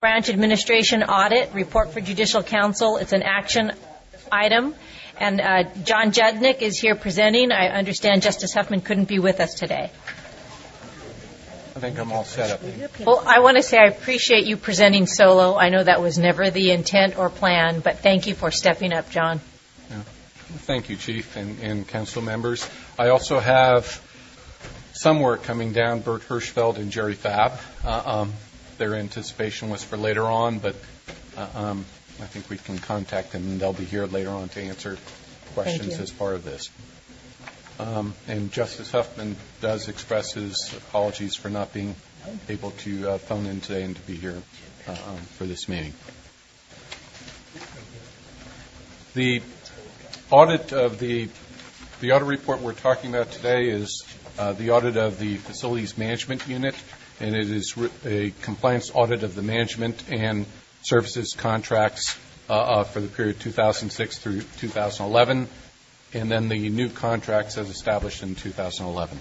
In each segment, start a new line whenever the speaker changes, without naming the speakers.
Branch Administration Audit, Report for Judicial Council. It's an action item. And John Judnick is here presenting. I understand Justice Huffman couldn't be with us today.
I think I'm all set up.
Well, I want to say I appreciate you presenting solo. I know that was never the intent or plan, but thank you for stepping up, John.
Yeah. Thank you, Chief and council members. I also have some work coming down, Bert Hirschfeld and Jerry Fab. Their anticipation was for later on, but I think we can contact them, and they'll be here later on to answer questions as part of this. And Justice Huffman does express his apologies for not being able to phone in today and to be here for this meeting. The audit of the audit report we're talking about today is the audit of the Facilities Management Unit, and it is a compliance audit of the management and services contracts for the period 2006 through 2011, and then the new contracts as established in 2011.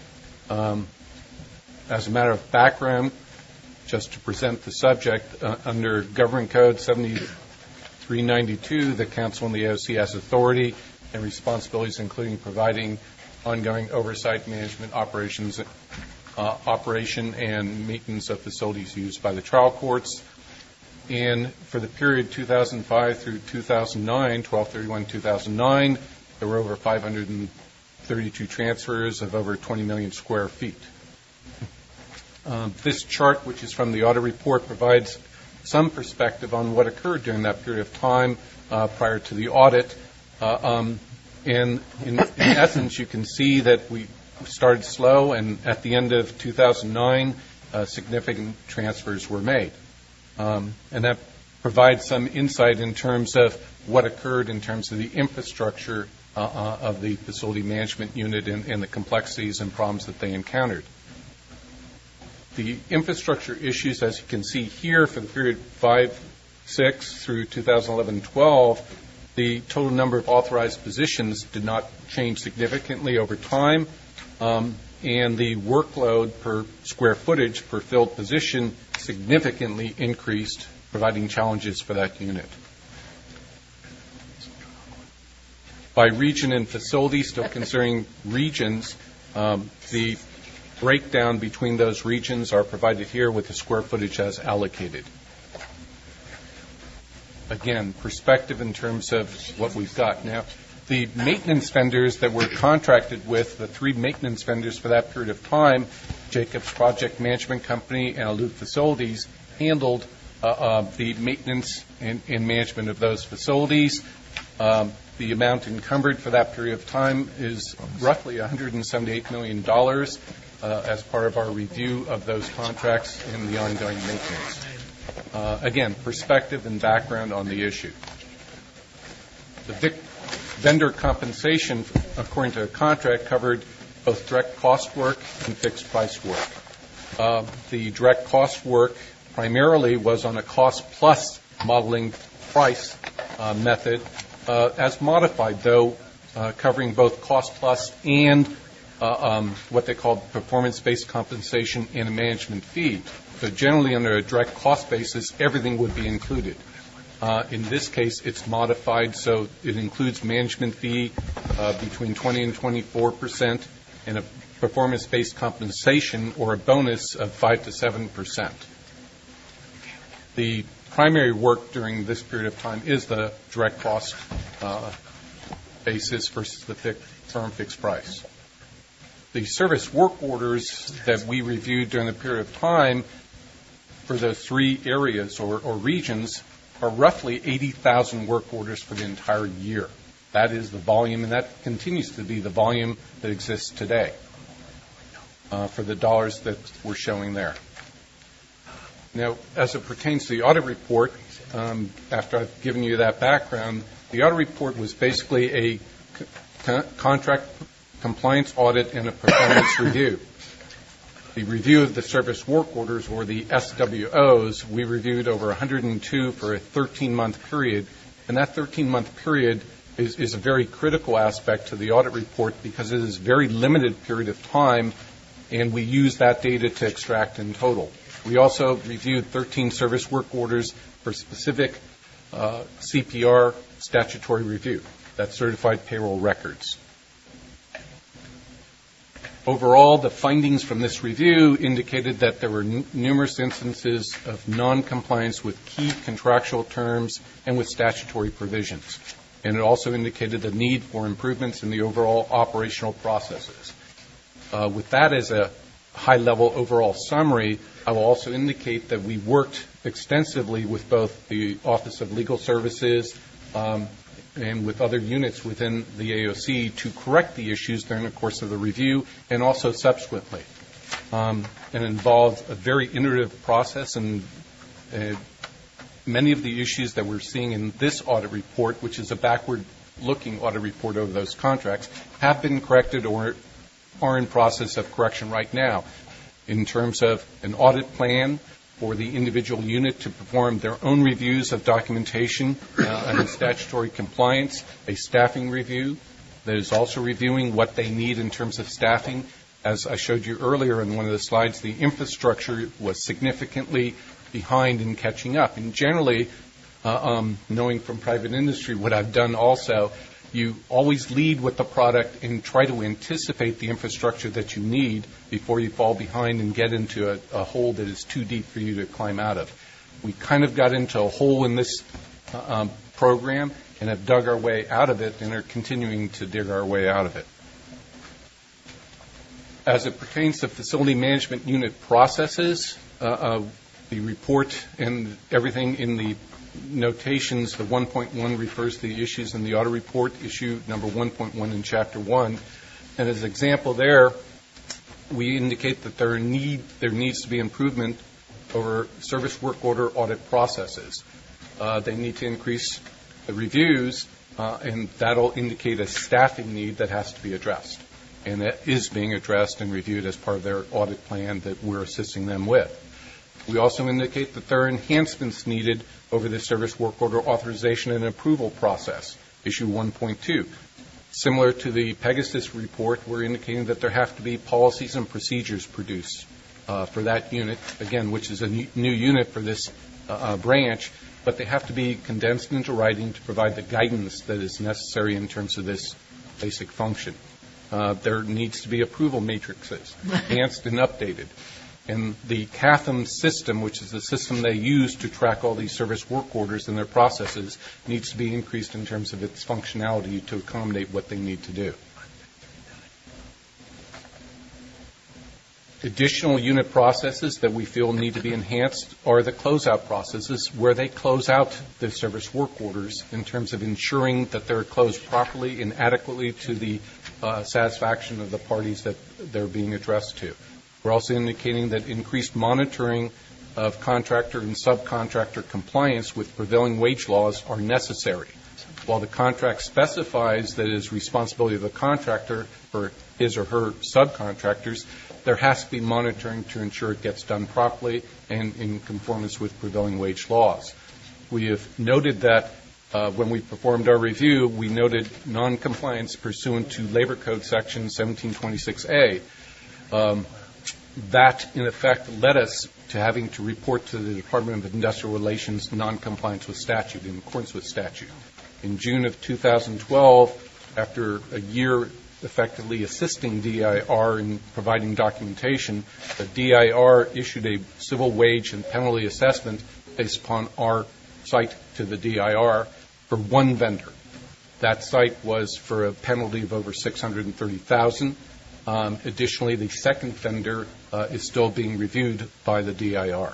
As a matter of background, just to present the subject, under Government Code 7392, the Council and the AOC has authority and responsibilities, including providing ongoing oversight, management, operation and maintenance of facilities used by the trial courts. And for the period 2005 through 2009, 12/31/2009, there were over 532 transfers of over 20 million square feet. This chart, which is from the audit report, provides some perspective on what occurred during that period of time prior to the audit. And in essence, you can see that we started slow, and at the end of 2009, significant transfers were made. And that provides some insight in terms of what occurred in terms of the infrastructure of the facility management unit and the complexities and problems that they encountered. The infrastructure issues, as you can see here, for the period 5/6 through 2011-12, the total number of authorized positions did not change significantly over time, and the workload per square footage per filled position significantly increased, providing challenges for that unit. By region and facility, still considering regions, the breakdown between those regions are provided here with the square footage as allocated. Again, perspective in terms of what we've got. Now, the maintenance vendors that we're contracted with, the three maintenance vendors for that period of time, Jacobs Project Management Company and Allude Facilities, handled the maintenance and management of those facilities. The amount encumbered for that period of time is roughly $178 million as part of our review of those contracts and the ongoing maintenance. Again, perspective and background on the issue. The vendor compensation, according to the contract, covered both direct cost work and fixed price work. The direct cost work primarily was on a cost-plus modeling price method, as modified, though, covering both cost-plus and what they call performance-based compensation and a management fee. So generally, under a direct cost basis, everything would be included. In this case, it's modified, so it includes management fee between 20 and 24%, and a performance-based compensation or a bonus of 5 to 7%. The primary work during this period of time is the direct cost basis versus the firm fixed price. The service work orders that we reviewed during the period of time for those three areas or regions are roughly 80,000 work orders for the entire year. That is the volume, and that continues to be the volume that exists today for the dollars that we're showing there. Now, as it pertains to the audit report, after I've given you that background, the audit report was basically a contract compliance audit and a performance review. The review of the service work orders, or the SWOs, we reviewed over 102 for a 13-month period, and that 13-month period is a very critical aspect to the audit report because it is a very limited period of time, and we use that data to extract in total. We also reviewed 13 service work orders for specific CPR statutory review, that's certified payroll records. Overall, the findings from this review indicated that there were numerous instances of non-compliance with key contractual terms and with statutory provisions. And it also indicated the need for improvements in the overall operational processes. With that as a high-level overall summary, I will also indicate that we worked extensively with both the Office of Legal Services and with other units within the AOC to correct the issues during the course of the review and also subsequently. And it involved a very iterative process, and many of the issues that we're seeing in this audit report, which is a backward-looking audit report over those contracts, have been corrected or are in process of correction right now in terms of an audit plan for the individual unit to perform their own reviews of documentation and statutory compliance, a staffing review that is also reviewing what they need in terms of staffing. As I showed you earlier in one of the slides, the infrastructure was significantly behind in catching up. And generally, knowing from private industry what I've done also, you always lead with the product and try to anticipate the infrastructure that you need before you fall behind and get into a hole that is too deep for you to climb out of. We kind of got into a hole in this program and have dug our way out of it and are continuing to dig our way out of it. As it pertains to facility management unit processes, the report and everything in the notations, the 1.1 refers to the issues in the audit report, issue number 1.1 in Chapter 1. And as an example there, we indicate that there needs to be improvement over service work order audit processes. They need to increase the reviews, and that'll indicate a staffing need that has to be addressed. And that is being addressed and reviewed as part of their audit plan that we're assisting them with. We also indicate that there are enhancements needed over the service work order authorization and approval process, issue 1.2. Similar to the Pegasus report, we're indicating that there have to be policies and procedures produced for that unit, again, which is a new unit for this branch, but they have to be condensed into writing to provide the guidance that is necessary in terms of this basic function. There needs to be approval matrices, enhanced and updated. And the CAFM system, which is the system they use to track all these service work orders and their processes, needs to be increased in terms of its functionality to accommodate what they need to do. Additional unit processes that we feel need to be enhanced are the closeout processes, where they close out the service work orders in terms of ensuring that they're closed properly and adequately to the satisfaction of the parties that they're being addressed to. We're also indicating that increased monitoring of contractor and subcontractor compliance with prevailing wage laws are necessary. While the contract specifies that it is responsibility of the contractor for his or her subcontractors, there has to be monitoring to ensure it gets done properly and in conformance with prevailing wage laws. We have noted that when we performed our review, we noted noncompliance pursuant to Labor Code Section 1726A. That, in effect, led us to having to report to the Department of Industrial Relations noncompliance with statute, in accordance with statute. In June of 2012, after a year effectively assisting DIR in providing documentation, the DIR issued a civil wage and penalty assessment based upon our site to the DIR for one vendor. That site was for a penalty of over $630,000. Additionally, the second vendor is still being reviewed by the DIR.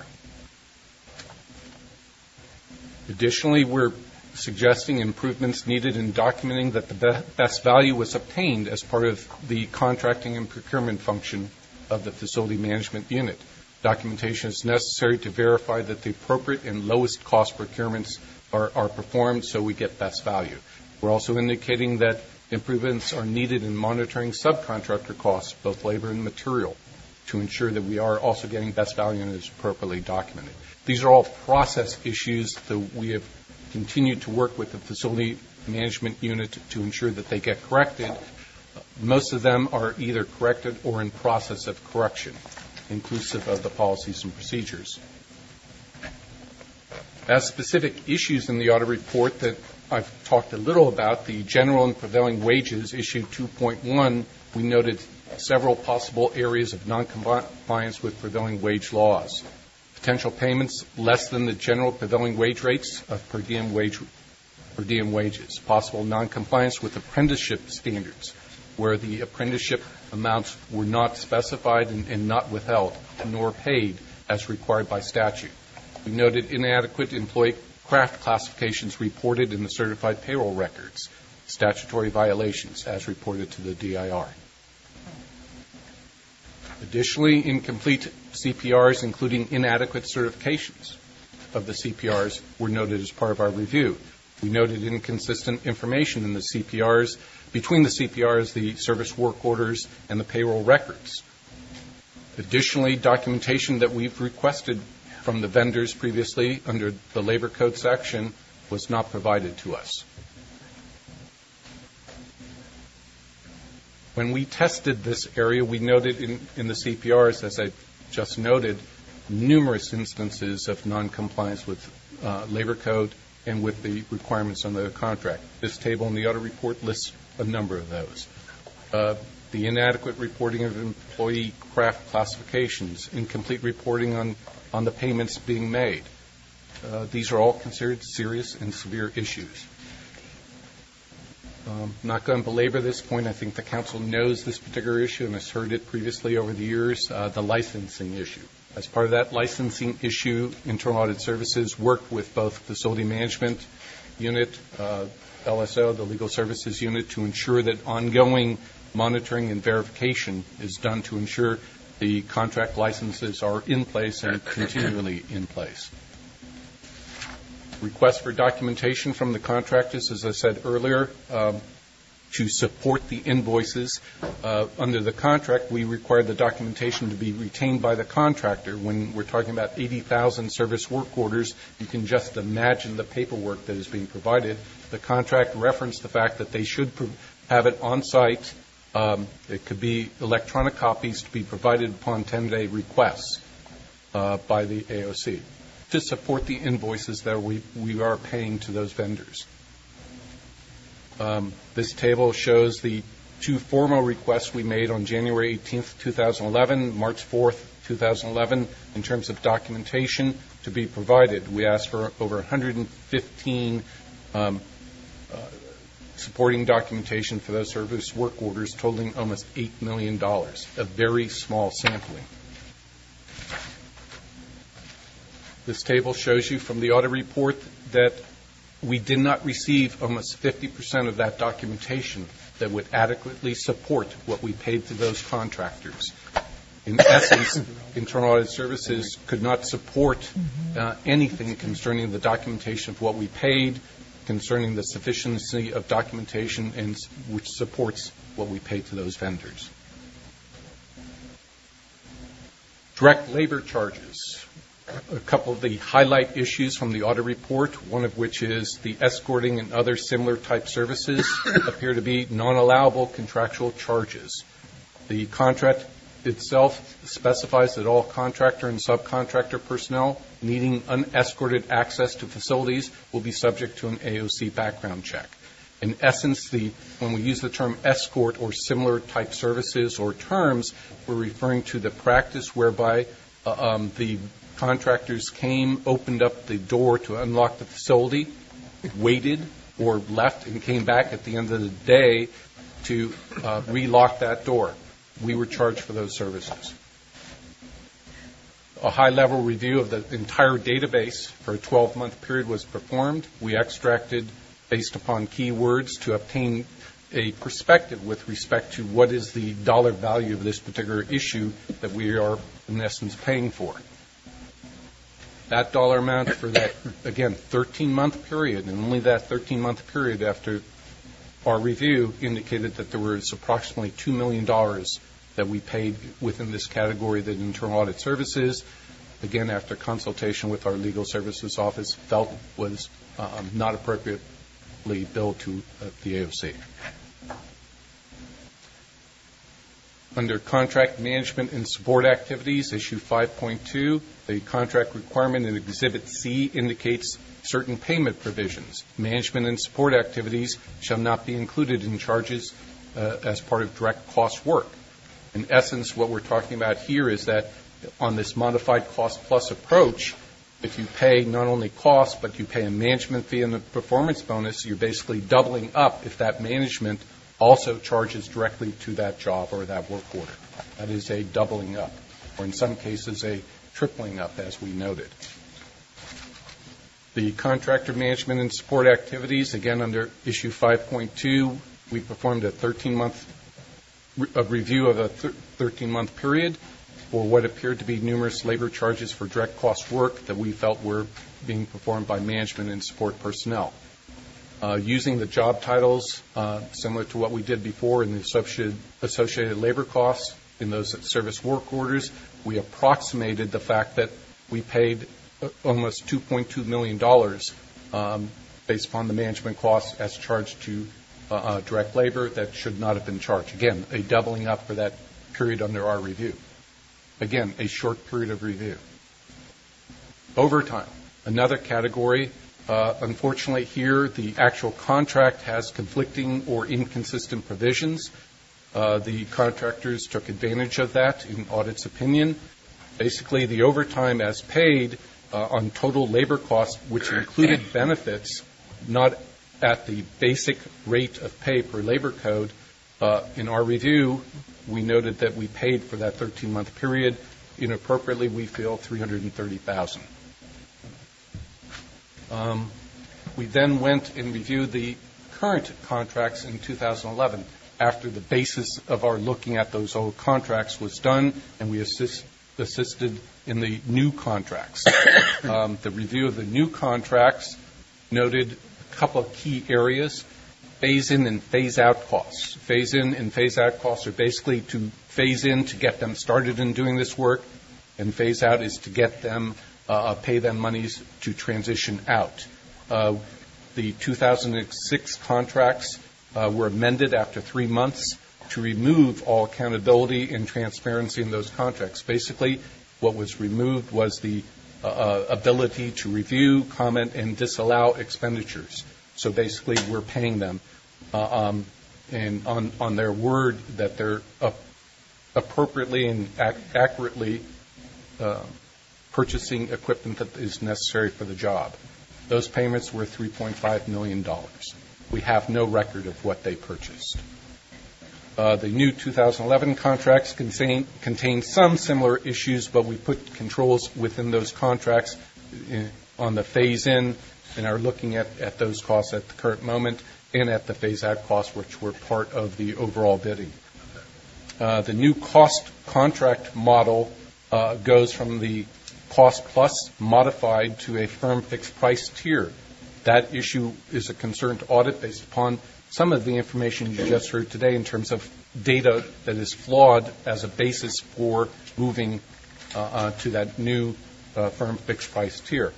Additionally, we're suggesting improvements needed in documenting that the best value was obtained as part of the contracting and procurement function of the facility management unit. Documentation is necessary to verify that the appropriate and lowest cost procurements are performed so we get best value. We're also indicating that improvements are needed in monitoring subcontractor costs, both labor and material, to ensure that we are also getting best value and it is appropriately documented. These are all process issues that we have continued to work with the facility management unit to ensure that they get corrected. Most of them are either corrected or in process of correction. inclusive of the policies and procedures. As specific issues in the audit report that I've talked a little about, the general and prevailing wages, issue 2.1, we noted several possible areas of noncompliance with prevailing wage laws. Potential payments less than the general prevailing wage rates of per diem wages. Possible noncompliance with apprenticeship standards, where the apprenticeship amounts were not specified and not withheld nor paid as required by statute. We noted inadequate employee craft classifications reported in the certified payroll records, statutory violations as reported to the DIR. Additionally, incomplete CPRs, including inadequate certifications of the CPRs, were noted as part of our review. We noted inconsistent information in the CPRs, between the CPRs, the service work orders, and the payroll records. Additionally, documentation that we've requested from the vendors previously under the Labor Code section was not provided to us. When we tested this area, we noted in the CPRs, as I just noted, numerous instances of noncompliance with Labor Code and with the requirements under the contract. This table in the audit report lists a number of those. The inadequate reporting of employee craft classifications, incomplete reporting on the payments being made. These are all considered serious and severe issues. Not going to belabor this point. I think the Council knows this particular issue and has heard it previously over the years, the licensing issue. As part of that licensing issue, Internal Audit Services worked with both Facility Management Unit, LSO, the Legal Services Unit, to ensure that ongoing monitoring and verification is done to ensure the contract licenses are in place and continually in place. Requests for documentation from the contractors, as I said earlier, to support the invoices. Under the contract, we require the documentation to be retained by the contractor. When we're talking about 80,000 service work orders, you can just imagine the paperwork that is being provided. The contract referenced the fact that they should have it on site. It could be electronic copies to be provided upon 10-day requests by the AOC to support the invoices that we are paying to those vendors. This table shows the two formal requests we made on January 18th, 2011, March 4th, 2011, in terms of documentation to be provided. We asked for over 115 supporting documentation for those service work orders totaling almost $8 million, a very small sampling. This table shows you from the audit report that we did not receive almost 50% of that documentation that would adequately support what we paid to those contractors. In essence, Internal Audit Services could not support anything concerning the documentation of what we paid, concerning the sufficiency of documentation, and which supports what we paid to those vendors. Direct labor charges. A couple of the highlight issues from the audit report, one of which is the escorting and other similar type services appear to be non-allowable contractual charges. The contract itself specifies that all contractor and subcontractor personnel needing unescorted access to facilities will be subject to an AOC background check. In essence, when we use the term escort or similar type services or terms, we're referring to the practice whereby the contractors came, opened up the door to unlock the facility, waited or left and came back at the end of the day to relock that door. We were charged for those services. A high-level review of the entire database for a 12-month period was performed. We extracted based upon keywords to obtain a perspective with respect to what is the dollar value of this particular issue that we are, in essence, paying for. That dollar amount for that, again, 13-month period, and only that 13-month period after our review indicated that there was approximately $2 million that we paid within this category that Internal Audit Services, again, after consultation with our Legal Services Office, felt was not appropriately billed to the AOC. Under contract management and support activities, issue 5.2, the contract requirement in Exhibit C indicates certain payment provisions. Management and support activities shall not be included in charges as part of direct cost work. In essence, what we're talking about here is that on this modified cost-plus approach, if you pay not only costs, but you pay a management fee and a performance bonus, you're basically doubling up if that management also charges directly to that job or that work order. That is a doubling up, or in some cases a tripling up, as we noted. The contractor management and support activities, again under issue 5.2, we performed a 13-month review of a 13-month period for what appeared to be numerous labor charges for direct cost work that we felt were being performed by management and support personnel. Using the job titles similar to what we did before in the associated labor costs in those service work orders, we approximated the fact that we paid almost $2.2 million based upon the management costs as charged to direct labor that should not have been charged. Again, a doubling up for that period under our review. Again, a short period of review. Overtime, another category. Unfortunately, here the actual contract has conflicting or inconsistent provisions. The contractors took advantage of that in audit's opinion. Basically, the overtime as paid on total labor costs, which included benefits, not at the basic rate of pay per labor code. In our review, we noted that we paid for that 13-month period inappropriately. We feel $330,000. We then went and reviewed the current contracts in 2011 after the basis of our looking at those old contracts was done, and we assisted in the new contracts. The review of the new contracts noted a couple of key areas: phase-in and phase-out costs. Phase-in and phase-out costs are basically to phase in to get them started in doing this work, and phase-out is to get them, pay them monies to transition out. The 2006 contracts were amended after 3 months to remove all accountability and transparency in those contracts. Basically, what was removed was the ability to review, comment, and disallow expenditures. So basically, we're paying them and on their word that they're appropriately and accurately purchasing equipment that is necessary for the job. Those payments were $3.5 million. We have no record of what they purchased. The new 2011 contracts contain some similar issues, but we put controls within those contracts on the phase-in and are looking at those costs at the current moment and at the phase-out costs, which were part of the overall bidding. The new cost contract model goes from the cost plus modified to a firm fixed price tier. That issue is a concern to audit based upon some of the information you just heard today in terms of data that is flawed as a basis for moving to that new firm fixed price tier.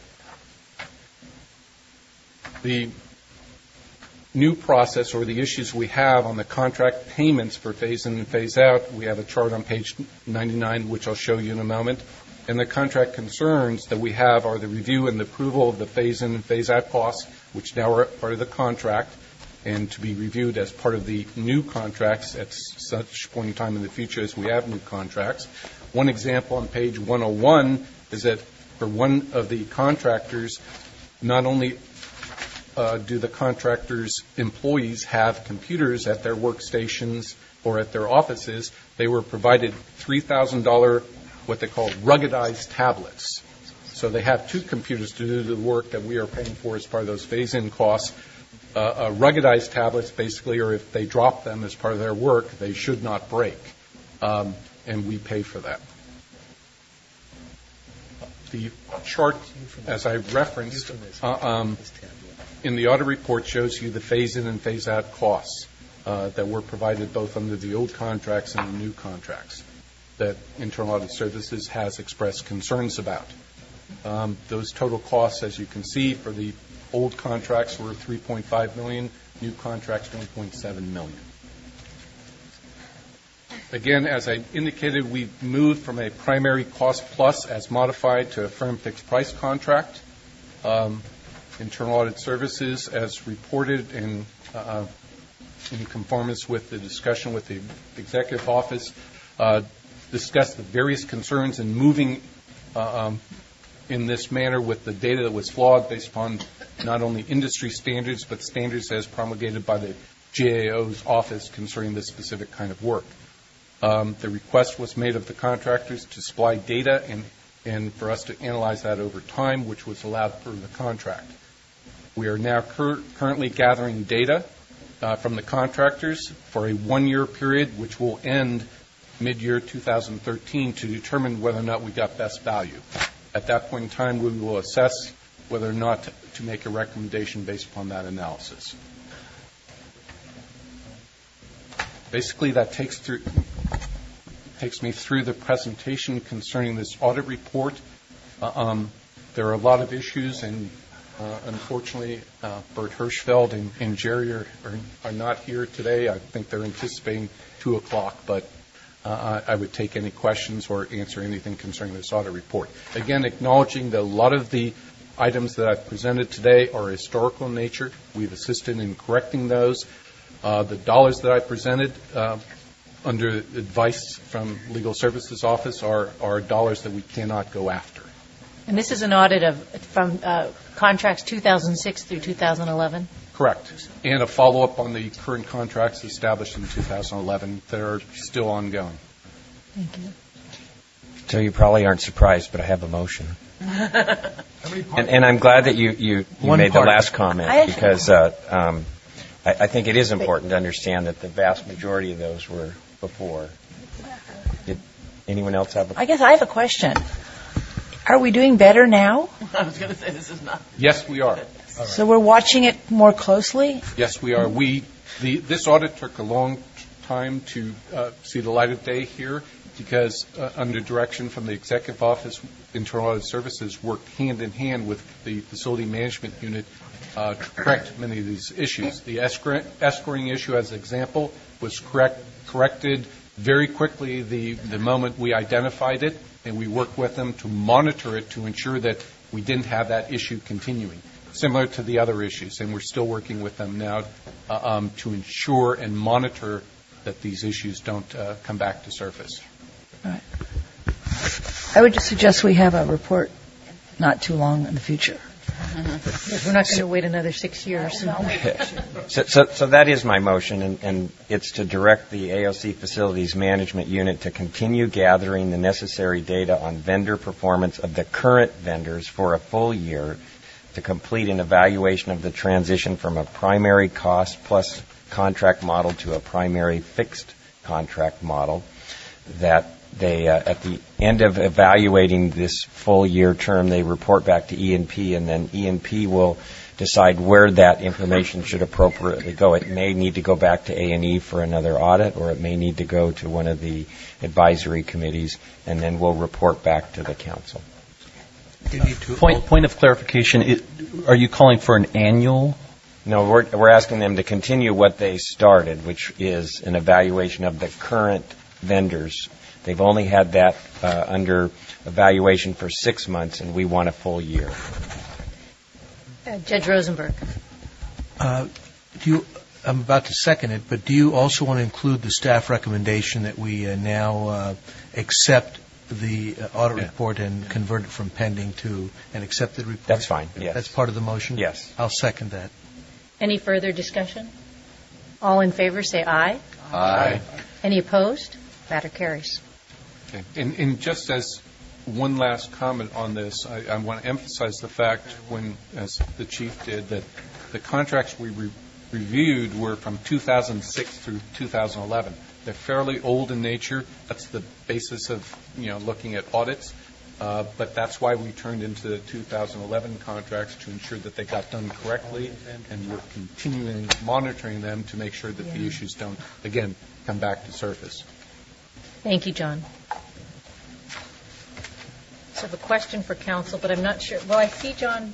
The new process or the issues we have on the contract payments for phase in and phase out, we have a chart on page 99, which I'll show you in a moment. And the contract concerns that we have are the review and the approval of the phase-in and phase-out costs, which now are part of the contract, and to be reviewed as part of the new contracts at such point in time in the future as we have new contracts. One example on page 101 is that for one of the contractors, not only do the contractor's employees have computers at their workstations or at their offices, they were provided $3,000 what they call ruggedized tablets. So they have two computers to do the work that we are paying for as part of those phase-in costs. Ruggedized tablets basically, or if they drop them as part of their work, they should not break, and we pay for that. The chart, as I referenced, in the audit report shows you the phase-in and phase-out costs that were provided both under the old contracts and the new contracts that Internal Audit Services has expressed concerns about. Those total costs, as you can see, for the old contracts were $3.5 million, new contracts $1.7 million. Again, as I indicated, we've moved from a primary cost plus as modified to a firm fixed price contract. Internal Audit Services, as reported in conformance with the discussion with the Executive Office, discussed the various concerns in moving in this manner with the data that was flawed based upon not only industry standards, but standards as promulgated by the GAO's office concerning this specific kind of work. The request was made of the contractors to supply data and for us to analyze that over time, which was allowed per the contract. We are now currently gathering data from the contractors for a one-year period, which will end mid-year 2013, to determine whether or not we got best value. At that point in time, we will assess whether or not to make a recommendation based upon that analysis. Basically, that takes me through the presentation concerning this audit report. There are a lot of issues, and unfortunately, Bert Hirschfeld and Jerry are not here today. I think they're anticipating 2 o'clock, but I would take any questions or answer anything concerning this audit report. Again, acknowledging that a lot of the items that I've presented today are historical in nature. We've assisted in correcting those. The dollars that I presented under advice from Legal Services Office are dollars that we cannot go after.
And this is an audit from contracts 2006 through 2011?
Correct. And a follow-up on the current contracts established in 2011 that are still ongoing.
Thank you.
So you probably aren't surprised, but I have a motion. And I'm glad that you made the last comment, because I think it is important to understand that the vast majority of those were before. Did anyone else have a question?
I guess I have a question. Are we doing better now?
I was going to say this is not.
Yes, we are.
Right. So we're watching it more closely?
Yes, we are. This audit took a long time to see the light of day here, because under direction from the Executive Office, Internal Audit Services worked hand in hand with the Facility Management Unit to correct many of these issues. The escrowing issue, as an example, was corrected very quickly the moment we identified it, and we worked with them to monitor it to ensure that we didn't have that issue continuing, similar to the other issues. And we're still working with them now to ensure and monitor that these issues don't come back to surface.
All right. I would just suggest we have a report not too long in the future.
We're not going to wait another 6 years.
So that is my motion, and it's to direct the AOC Facilities Management Unit to continue gathering the necessary data on vendor performance of the current vendors for a full year to complete an evaluation of the transition from a primary cost plus contract model to a primary fixed contract model, that they, at the end of evaluating this full year term, they report back to E&P, and then E&P will decide where that information should appropriately go. It may need to go back to A&E for another audit, or it may need to go to one of the advisory committees, and then we'll report back to the council.
Point of clarification, are you calling for an annual?
No, we're asking them to continue what they started, which is an evaluation of the current vendors. They've only had that under evaluation for 6 months, and we want a full year.
Judge Rosenberg.
I'm about to second it, but do you also want to include the staff recommendation that we now accept the audit report and convert it from pending to an accepted report?
That's fine, yes.
That's part of the motion?
Yes.
I'll second that.
Any further discussion? All in favor, say aye.
Aye.
Any opposed? Matter carries.
Okay. And just as one last comment on this, I want to emphasize the fact, as the Chief did, that the contracts we reviewed were from 2006 through 2011. They're fairly old in nature. That's the basis of looking at audits. But that's why we turned into the 2011 contracts, to ensure that they got done correctly, and we're continuing monitoring them to make sure that the issues don't, again, come back to surface.
Thank you, John. So I have a question for counsel, but I'm not sure. Well, I see John.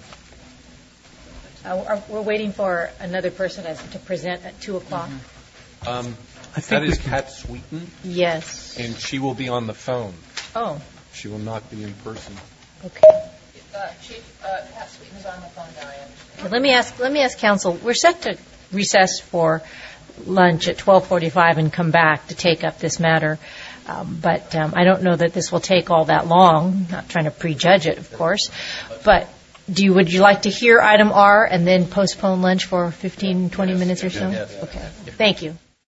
We're waiting for another person to present at 2 o'clock.
I think
That is
we can-
Pat Sweeten,
Yes.
and she will be on the phone.
Oh,
She will not be in person.
okay.
Chief, Pat Sweeten is on the phone now.
Okay, let me ask council. We're set to recess for lunch at 12:45 and come back to take up this matter. But I don't know that this will take all that long. Not trying to prejudge it, of course. But would you like to hear item R and then postpone lunch for 15, 20 minutes or so?
Yes.
Okay. Thank you.